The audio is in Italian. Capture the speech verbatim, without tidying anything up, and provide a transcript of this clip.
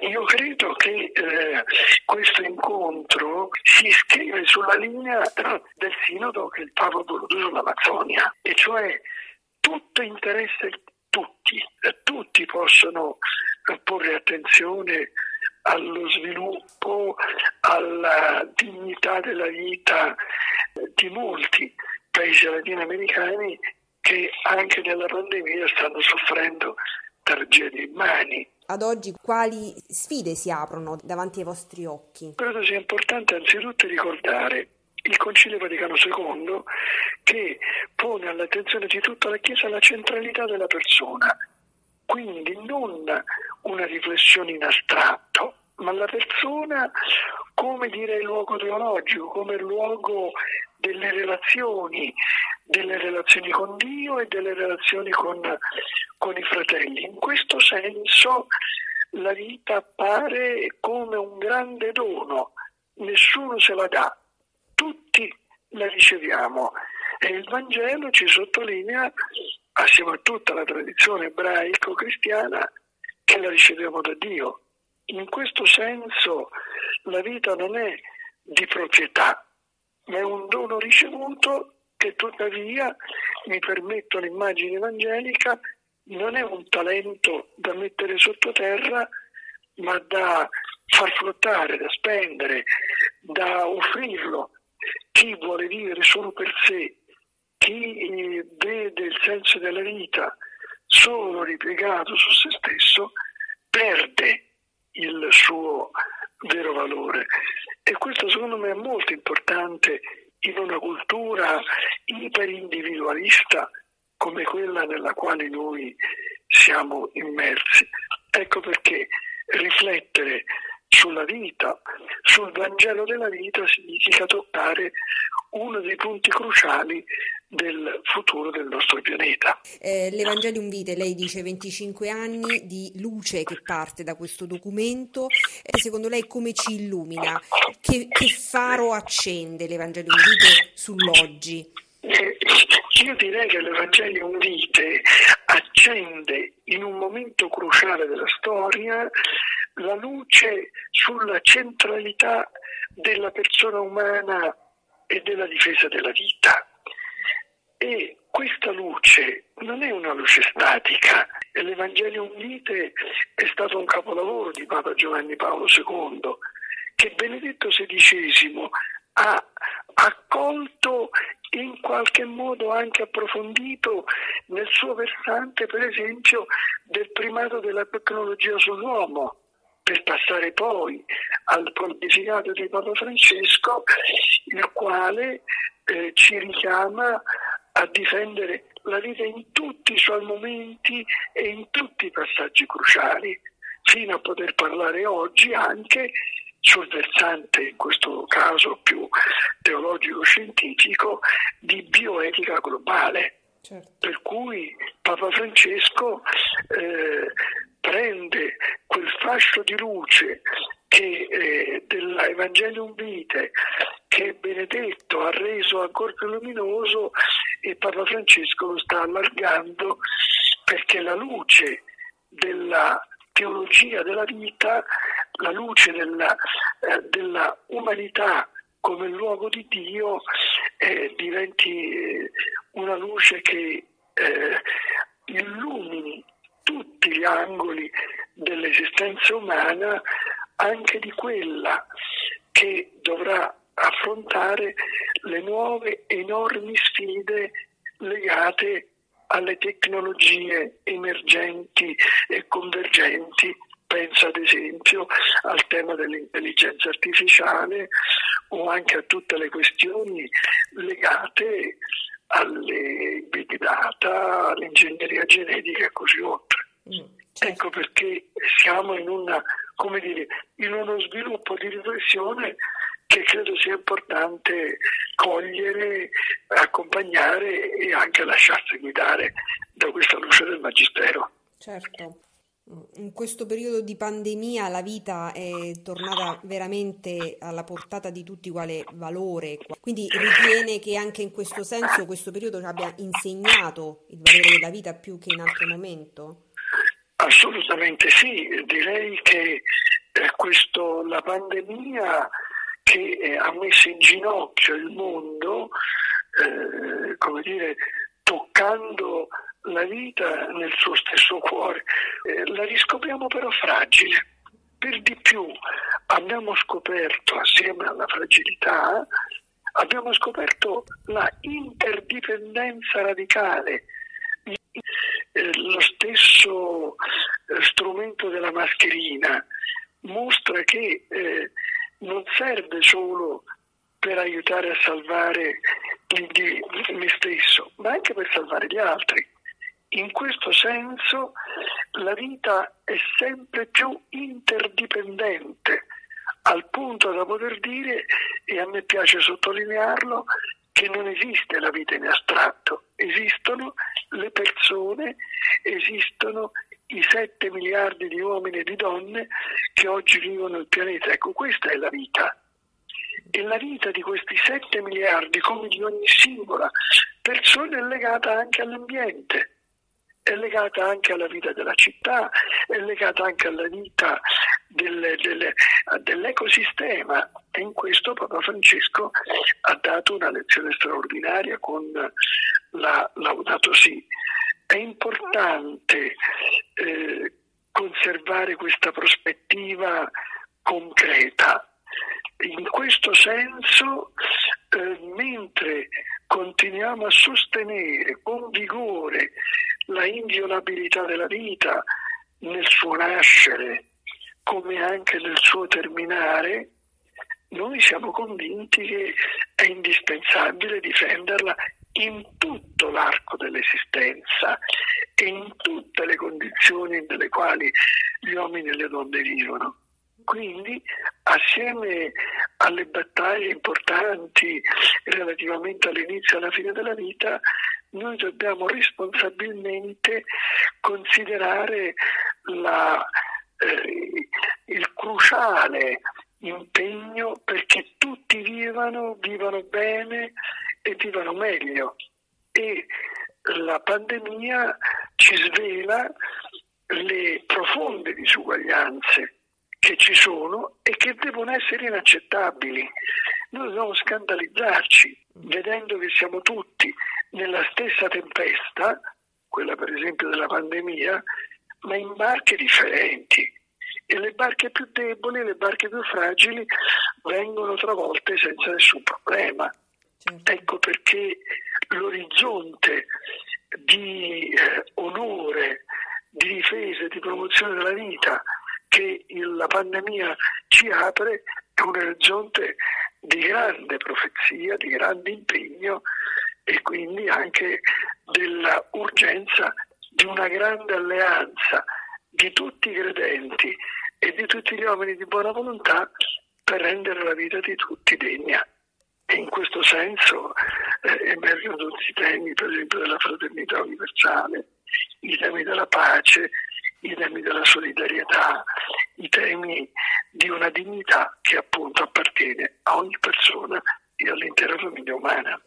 io credo che eh, questo incontro si iscrive sulla linea del sinodo che il Papa ha voluto sull'Amazzonia, e cioè tutto interessa tutti, tutti possono porre attenzione allo sviluppo, alla dignità della vita di molti paesi latinoamericani che anche nella pandemia stanno soffrendo tragedie immani. Ad oggi quali sfide si aprono davanti ai vostri occhi? Credo sia importante anzitutto ricordare il Concilio Vaticano secondo, che pone all'attenzione di tutta la Chiesa la centralità della persona, quindi non una riflessione in astratto, ma la persona come dire luogo teologico, come luogo delle relazioni, delle relazioni con Dio e delle relazioni con, con i fratelli. In questo senso la vita appare come un grande dono, nessuno se la dà, tutti la riceviamo, e il Vangelo ci sottolinea, assieme a tutta la tradizione ebraico-cristiana, che la riceviamo da Dio. In questo senso la vita non è di proprietà, ma è un dono ricevuto che tuttavia, mi permetto l'immagine evangelica, non è un talento da mettere sottoterra, ma da far flottare, da spendere, da offrirlo. Chi vuole vivere solo per sé, chi vede il senso della vita solo ripiegato su se stesso, perde il suo vero valore. E questo secondo me è molto importante in una cultura iperindividualista come quella nella quale noi siamo immersi. Ecco perché riflettere sulla vita, sul Vangelo della vita, significa toccare uno dei punti cruciali del futuro del nostro pianeta. Eh, L'Evangelium Vitae, lei dice venticinque anni di luce che parte da questo documento. Eh, secondo lei come ci illumina? Che, che faro accende l'Evangelium Vitae sull'oggi? Eh, io direi che l'Evangelium Vitae accende in un momento cruciale della storia la luce sulla centralità della persona umana e della difesa della vita. E questa luce non è una luce statica. L'Evangelium Vitae è stato un capolavoro di Papa Giovanni Paolo secondo, che Benedetto sedicesimo ha accolto e in qualche modo anche approfondito nel suo versante, per esempio, del primato della tecnologia sull'uomo, per passare poi al pontificato di Papa Francesco, il quale eh, ci richiama a difendere la vita in tutti i suoi momenti e in tutti i passaggi cruciali, fino a poter parlare oggi anche sul versante, in questo caso più teologico-scientifico, di bioetica globale. Certo. Per cui Papa Francesco eh, prende quel fascio di luce che eh, dell'Evangelium Vitae, che Benedetto ha reso ancora più luminoso, e Papa Francesco lo sta allargando, perché la luce della teologia della vita, la luce della, eh, della umanità come luogo di Dio, eh, diventi eh, una luce che eh, illumini tutti gli angoli dell'esistenza umana, anche di quella che dovrà affrontare le nuove enormi sfide legate alle tecnologie emergenti e convergenti. Penso ad esempio al tema dell'intelligenza artificiale o anche a tutte le questioni legate alle big data, all'ingegneria genetica e così oltre. Mm, certo. Ecco perché siamo in una, come dire, in uno sviluppo di riflessione che credo sia importante cogliere, accompagnare e anche lasciarsi guidare da questa luce del Magistero. Certo. In questo periodo di pandemia la vita è tornata veramente alla portata di tutti quale valore, quindi ritiene che anche in questo senso questo periodo ci abbia insegnato il valore della vita più che in altro momento? Assolutamente sì, direi che questo, la pandemia che ha messo in ginocchio il mondo, eh, come dire, toccando la vita nel suo stesso cuore, eh, la riscopriamo però fragile. Per di più abbiamo scoperto, assieme alla fragilità, abbiamo scoperto la interdipendenza radicale. Eh, lo stesso eh, strumento della mascherina mostra che eh, non serve solo per aiutare a salvare me stesso, ma anche per salvare gli altri. In questo senso la vita è sempre più interdipendente, al punto da poter dire, e a me piace sottolinearlo, che non esiste la vita in astratto, esistono le persone, esistono i sette miliardi di uomini e di donne che oggi vivono il pianeta. Ecco, questa è la vita. E la vita di questi sette miliardi, come di ogni singola persona, è legata anche all'ambiente, è legata anche alla vita della città, è legata anche alla vita del, del, dell'ecosistema. E in questo Papa Francesco ha dato una lezione straordinaria con la Laudato Si. È importante eh, conservare questa prospettiva concreta. In questo senso, eh, mentre continuiamo a sostenere con vigore la inviolabilità della vita nel suo nascere come anche nel suo terminare, noi siamo convinti che è indispensabile difenderla in tutto l'arco dell'esistenza e in tutte le condizioni nelle quali gli uomini e le donne vivono. Quindi, assieme alle battaglie importanti relativamente all'inizio e alla fine della vita, noi dobbiamo responsabilmente considerare la, eh, il cruciale impegno perché tutti vivano, vivano bene e vivano meglio. E la pandemia ci svela le profonde disuguaglianze che ci sono e che devono essere inaccettabili. Noi dobbiamo scandalizzarci vedendo che siamo tutti nella stessa tempesta, quella per esempio della pandemia, ma in barche differenti, e le barche più deboli, le barche più fragili vengono travolte senza nessun problema. Certo. Ecco perché l'orizzonte di eh, onore, di difesa e di promozione della vita che la pandemia ci apre è un orizzonte di grande profezia, di grande impegno e quindi anche della urgenza di una grande alleanza di tutti i credenti e di tutti gli uomini di buona volontà per rendere la vita di tutti degna. E in questo senso eh, emergono tutti i temi, per esempio, della fraternità universale, i temi della pace, i temi della solidarietà, i temi di una dignità che appunto appartiene a ogni persona e all'intera famiglia umana.